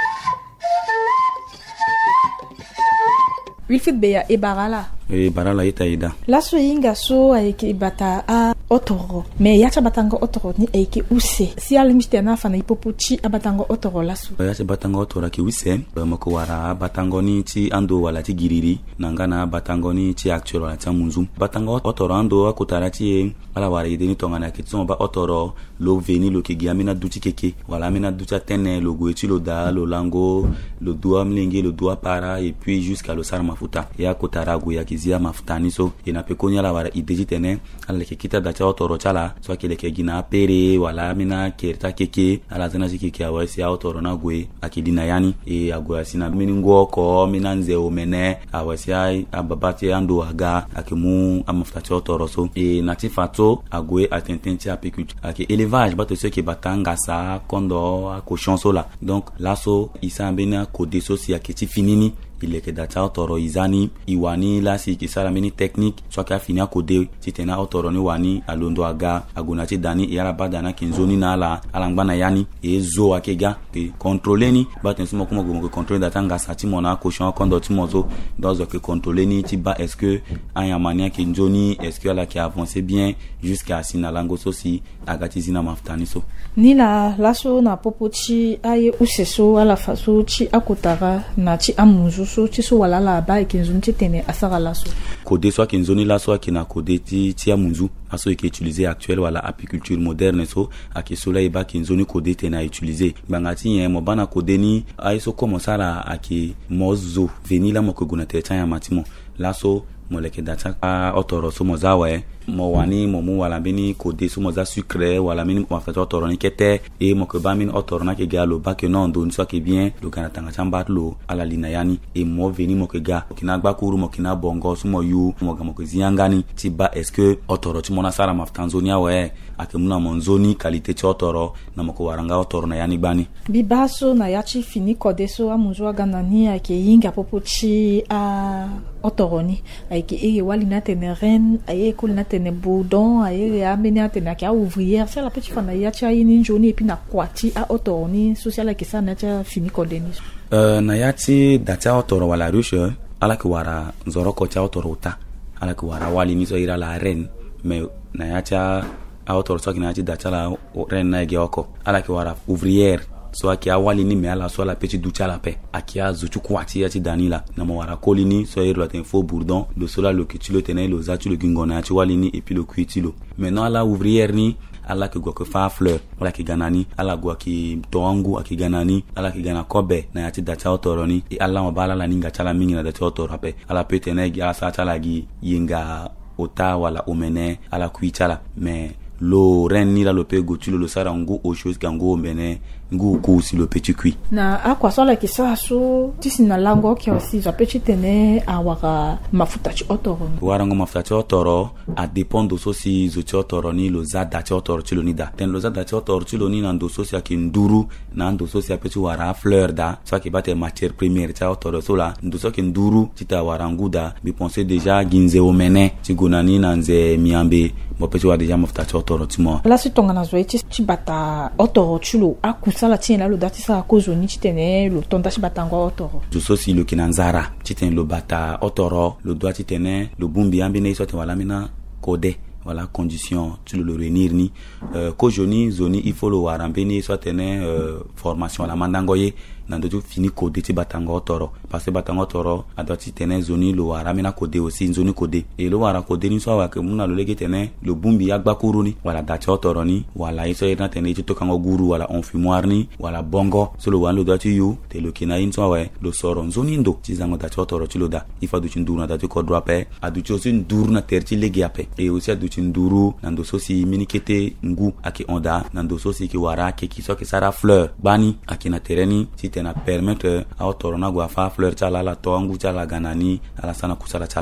Wilfried Bea e barala. Barala itaida. Laso yinga so eke bata a Otoro. Me yacha Batango Otoro ni eke use. Si alimiste na fana ipopuchi a Batango Otoro laso. Yacha Batango Otoro ki use. Moko wara Batango ni ti ando wala ti giriri. Nangana Batango ni ti actual wala ti munzum. Batango Otoro ando akutara ti ala wara ideni tongana ki tsomba Otoro lo veni lo ki giamina duti keke. Wala mina duti atene lo goeti lo da lo lango lo doa mlingi lo doa para et puis jusqu'à lo sar mafuta. Ya kutara guya kizia mafuta niso. Ina pekonya la wara ideji tene ala ki kita da Otoro chala so kile ke gina pere wala mina kerta keke ala zana ziki awa si Otoro na gwe akidina yani e agwa sina miningo ko minanze omene awa si ababati ando aga akimu amafuta Otoro so e natifato agwe atententi apiculture aki élevage bato ceux qui batanga sa kondo cochon so la donc laso isa bena code so si akiti finini il est que data Otoro izani iwani la si kisara mini technique soit ka fini akode titena Otoro ni wani alondo aga agonati dani yara badana kinzoni na ala alangba yani ezo akega ke contrôler ni batensumo kuma go contrôler data ngasa ti mona cochon kondo ti mozo dans que contrôler ni ti ba est-ce que anya mania kinzoni est-ce que ala qui avancer bien jusqu'à sinalango sosi agati zina maftani so ni la laso na popochi aye useso ala faso chi akotara na chi amuzu so ti so wala la ba kinzoni ti tene asara laso code soit kinzoni la soit kina code ti amuzu aso qui est utilisé actuel wala apiculture moderne so aki sola iba kinzoni code tena utilisé bangati yen mo bana code ni aiso commencer la aki mozo venila mo ko guna te tanya matimo laso moleke data Otoro so mozawe mo wani mo mu wala bini code so moza sucre wala mini mo fa Otoro ni kete e mo ko ba min Otoro na ke galo ba ke non do so ke bien lo kana tanga chamba lo ala lina yani e mo veni mo ke ga kina gba kuru mo kina bongo so mo yu mo ga mo ko ziangani ti ba est-ce que Otoro ti mona sara maftanzonia we akemuna monzoni qualité ti Otoro na mo ko waranga Otoro na yani gbani bibaso na yachi fini code so amuzo ganani ake yinga popochi a Otoro ni ake e wali na teneren aye kul na tene boudon aye amene atena ka ouvrière c'est la petite fana yachi ayini joni et puis na kwati a Otoro ni social ke sana cha fini code ni na yachi data Otoro wala ruche ala ki wara nzoro ko cha Otoro ta ala ki wara wali ni so ira la reine mais na yachi a Otoro so ki na yachi data la reine na ge oko ala ki wara ouvrière so akia wali ni me ala so la petit ducha la paix akia zuchu kwati yati danila na mo wara kolini so iro ten faux bourdon le sola le kitilo tenay lo zatu le gingona ti wali ni et puis le kuitilo maintenant la ouvrière ni ala ki go ko fa fleur ala ki ganani ala go ki toangu aki ganani ala ki gana kobe na yati data Otoro ni e ala mo bala la ninga chala mingi na data Otoro paix ala peut tenay ala sa chala gi yinga ota wala omene ala kuitala mais lo ren ni la lo pe gotulo lo sara ngo o chose gango mene ngo ko si le petit cuit na akwa so la kisa so tisi na lango ki aussi za petit tene awaka mafuta ci Otoro warango mafuta ci Otoro a dépend so si zo ci Otoro ni lo za da ci Otoro ci lo ni da ten lo za da ci Otoro ci lo ni na ndo so si akinduru na ndo so si petit wara fleur da so ki bate matière première ci Otoro so la ndo so kinduru ci ta warangu da bi penser déjà ginze o mene ci gonani na nze miambe mo petit wa déjà mafuta ci Otoro ti mo la si tonga na zo ci bata Otoro ci lo akusala tiena lo dati sa kozo ni tene lo tonda ci bata ngo Otoro zo so si lo kinanzara ci ten lo bata Otoro lo doit ci tene lo bumbi ambi ne so te wala mina code voilà condition tu le réunir ni ko joni zoni il faut le warambeni so tene formation la mandangoye nando tu fini code ti batango Otoro parce que batango Otoro adoti tene zoni lo waramina code aussi zoni code et lo wara code ni so wa ke muna lo lege tene lo bumbi agba kuru ni wala dati Otoro ni wala iso ina tene ti to kango guru wala on fumoir ni wala bongo so lo wan lo dati yu te lo kina in so wa lo soro zoni ndo ti zango dati Otoro ti lo da ifa du chin duru na dati ko drope adu ti aussi duru na terti lege ape et aussi adu chin duru nando so si minikete ngu aki onda nando so si ki wara ke ki so ke sara fleur bani aki na tereni ti na permettre a Otoro na go fa fleur chala la toangu chala ganani ala sana kusala chala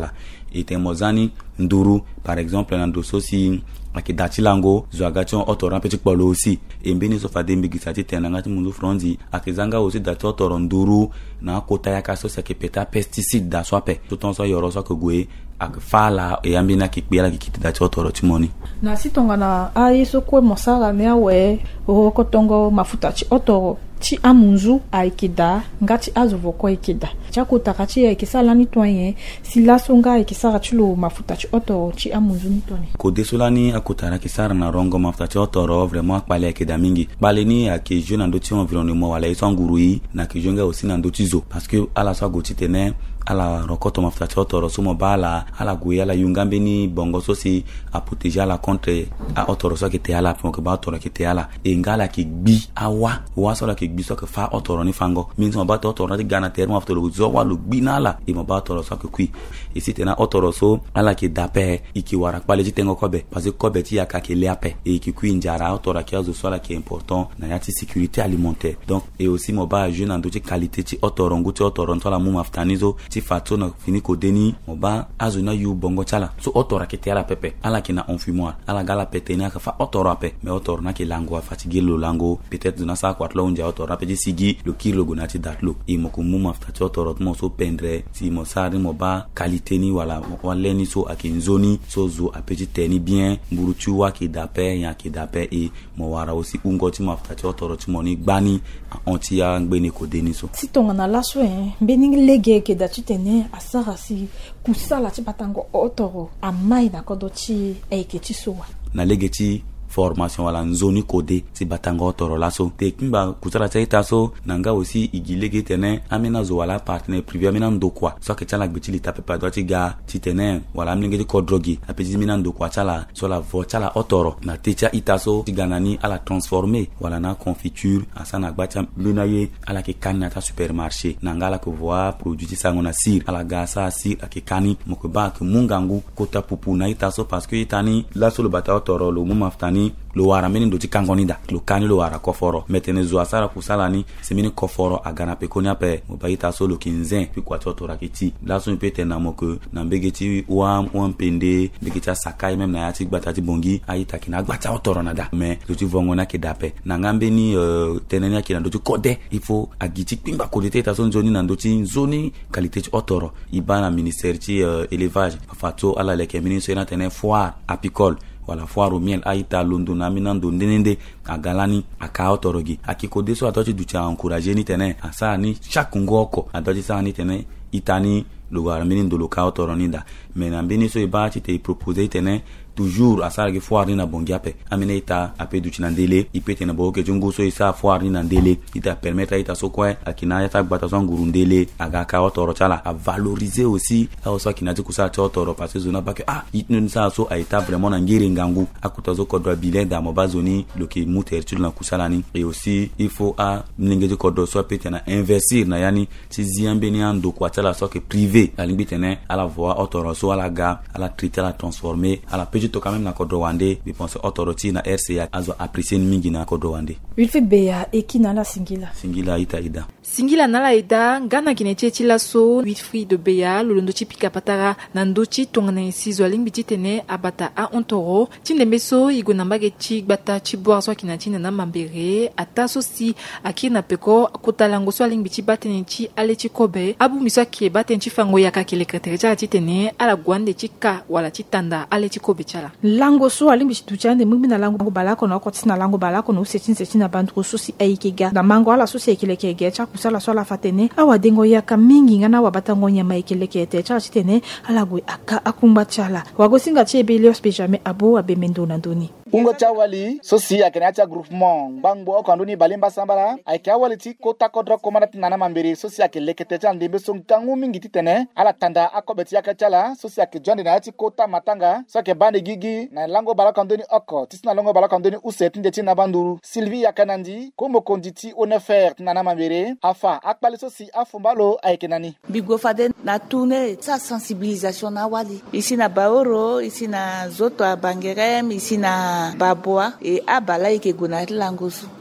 et temozani nduru par exemple nandoso si akidati lango zoagation otoran petit polo aussi et mbeni so fade mbigisati tenangati mundu fronzi akizanga aussi dati otoron nduru na kota ya kaso se kepeta pesticide da swape tout on so yoro so kugwe ak fala e ambina kikbela kikiti dati otoro timoni na sitonga na ayeso kwe mosala meawe okotongo mafuta chi otoro chi amunzu aikida ngati azovoko ikida chakutaka chi ekisala nitwaye silasonga ekisara chilo mafuta chi otoro chi amunzu nitwane kodesolani akutara kisara na rongo mafuta chi otoro vraiment akpale ekida mingi baleni akejo na ndoti environnement wala isangurui na kejonga aussi na ndoti zo parce que ala so goti tene ala rokoto mafuta chi otoro sumo bala ala guya la yungambe ni bongo sosi a protéger la contre a otoro so ke te ala donc ba otoro ke te ala e ngala ki gbi awa wa so la ki gbi so ke fa otoro ni fango min so ba otoro di gana terme mafuta lo zo wa lo gbi na la e mo ba otoro so ke kui e si tena otoro so ala ki dape iki wara pale ji tengo kobe parce que kobe ti aka ke le ape e ki kui njara otoro ki azo so la ki important na yati sécurité alimentaire donc et aussi mo ba jeune en doute qualité ti otoro nguti otoro so la mu mafuta nizo ti fato na fini ko deni mo ba azo na yu bongo chala so otoro ke te ala pepe ala ki na enfumoir ala gala peteni aka fa otoro ape mais otoro na ki lango a fatiguer lo lango peut-être na sa kwatlo unja otoro ape sigi lo kilo go na ti datlo e mo ko mu mafuta ti otoro mo so pendre si mo sari mo ba qualité ni wala leni so akinzoni so zo ape ti teni bien mburutu wa ki dape ya ki dape e mo wara aussi ungo ti mafuta ti otoro ti mo ni gbani anti ya ngbeni ko deni so sitonga na laso mbeni lege ke datu tene asara si kusala ti batango otoro amai na kodo ti eke ti soa na lege ti formation wala nzoni codé si batanga otoro laso te kimba kusala tsaita so nanga aussi igilege tene amena zo wala partenaire privé amena ndokwa so ke tala gbiti lita pepa do ti ga ti tene wala amnenge ti kodrogi apeti mina ndokwa tala so la vo tala otoro na techa itaso ti ganani ala transformer wala na confiture asana gbacha lunaye ala ke kanna ta supermarché nanga la ko voir produit sango na sir ala ga sa sir ake kani moko ba ke mungangu kota pupu na itaso parce que itani la so le bata otoro lo mumaftani lo wara meni ndoti kangoni da lo kani lo wara koforo metene zo asara kusala ni semini koforo agana pe konya pe mo bayita solo kinzen pi kwa toto rakiti la so pe tena mo ke na mbegeti wa pende mbegeti sakai même na yati gbata ti bongi ayita kina gbata otoro na da mais ndoti vongo na ke dape na ngambe ni tenenia kina ndoti kode il faut agiti pimba kodete ta so nzoni na ndoti zoni qualité ti otoro ibana ministère ti élevage fato ala leke ministère na tene foire apicole wala foire au miel aita londo na minando ndenende agalani aka otorogi akiko deso atoti ducha encourager ni tene asa ni chaque ngoko atoti sa ni tene itani lo gara minindo lo ka otoronida mais na mbini so ibati te proposer tene toujours asara ke foire na bongiape amene ita ape du chinandele ipete na boke jungu so isa foire na ndele ita permettre ita so kwa akina ya ta gbata so ngurundele aga ka otoro chala a valoriser aussi a so akina ti kusa cha otoro parce que zona ba ke itnu sa so aita vraiment na ngiri ngangu akutazo kodwa bilen da mo bazoni lo ke muter tu na kusala ni et aussi il faut a mlingeje kodo so pete na investir na yani ti ziambe ni ando kwa chala so ke privé la limbitene ala voix otoro so ala ga ala traiter la transformer ala to quand même na kodo wande bi pense autorité na RCA azo apprécier mingi na kodo wande wilfi beya ekina la singila ita ida singila na la ida ngana kineti la so wilfi de beya lolondo tipika patara na ndochi tongana isizo alimbiti tene abata a ontoro tinembeso igona mbageti gbata chiboa so kinati na mambere ataso si akina peko kotalango so alimbiti batenchi aleti kobe abu misaki batenchi fango yaka kile kreteja titene ala gwande chika wala chitanda aleti kobe lango so alimbi tuchande mumina lango balako na kotina lango balako no setina bandu so si aikega na mango ala so sekilekege cha kusala so la fatene awa dengo yaka mingi ngana wabatango nyama ikelekete cha chitene ala gwe aka akumba chala wagosinga chebele hospitame abo abemendo na doni ungo chawali sosi akenacha groupement bangbo okandoni balimba sambara aikawali ti kota kodro komandat nana mambere sosi akelekete cha ndembe so ngangu mingi titene ala tanda akobeti yakachala sosi akejonde na ti kota matanga so ke bande gigi na lango balakandoni oko tisna lango balakandoni usetinde tina banduru Sylvie yakanandi komo konditi onefer nana mambere afa akpali sosi afumbalo aikenani bigo fade na tourner sa sensibilisation na wali ici na Baoro ici na Zoto Bangerem ici na Baboa et abala ike gona langosu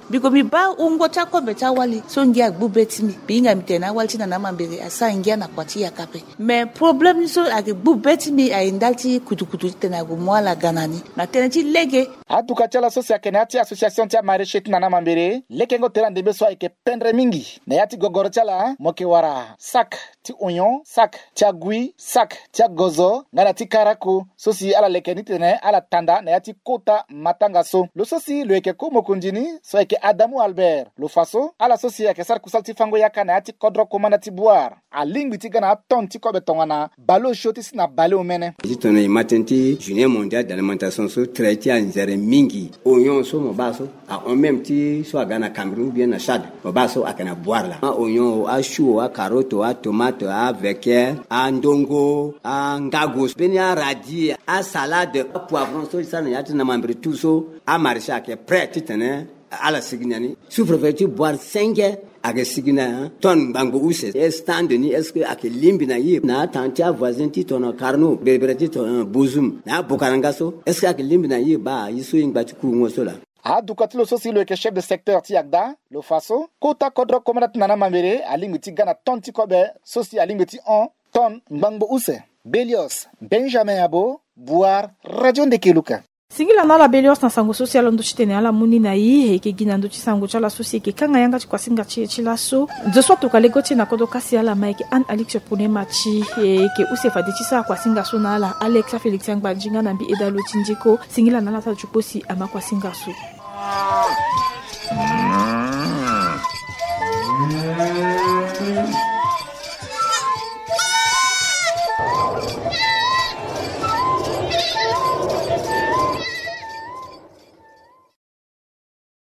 biko mi ba ungo chako beta wali so ngia gbubetimi binga mitena wali tina na mambere asa ngia na kwati ya kape me problem so age gbubetimi a indalti kutukutu tena go mwala ganani na tena ti lege atuka chala sosia kenati association tia maraîcher tina na mambere lekengo tera ndembe so ike pendre mingi na yati gogoro chala moke wara sak ti oignon sak tia gui sak tia gozo ngana ti karaku sosi ala lekeni tene ala tanda na yati kota matanga so lo sosi lo eke ko mokundini so eke Adamu Albert lo faso ala sosi eke sar kusalti fango yaka na yati kodro komanda ti boire a lingwi ti gana ton ti kobe tongana balo shoti sina bale omene jitona matenti journée mondiale d'alimentation so traité en zere mingi oignon so mo baso a en même ti so gana Cameroun bien na Chad mo baso akana boire la oignon a chou a carotte a tomate a verker a ndongo a ngago beni a radis a salade a poivron so ça na yati na membre tout so a marché qui est prêt titane à la signani sous-préfecture boire 5 avec signa ton bango use est stand ni est-ce que ak limbi na yi na tantia voisin ti ton carno bebreti ton bozum na bokarangaso est-ce que ak limbi na yi ba yiso ing bati ku ngosola adukatilo sosi lo chef de secteur ti Agda lo faso kota kodro komandat nana mambere alimiti gana tonti kobe sosi alimiti on ton bango use Belios Benjamin Abo Boar Radio Ndekeluka singila na la Belios na sango social ndo chitene ala muni na yi eke gina ndo chisango chala sosi ke kanga yanga kwa singa chilaso de soit to kalego tina kodo kasi ala maike an Alex pone machi ke use fadi chisa kwa singa so na ala Alexa Felix Ngbanjinga na bi edalo tinjiko singila na la ta chuposi ama kwa singa so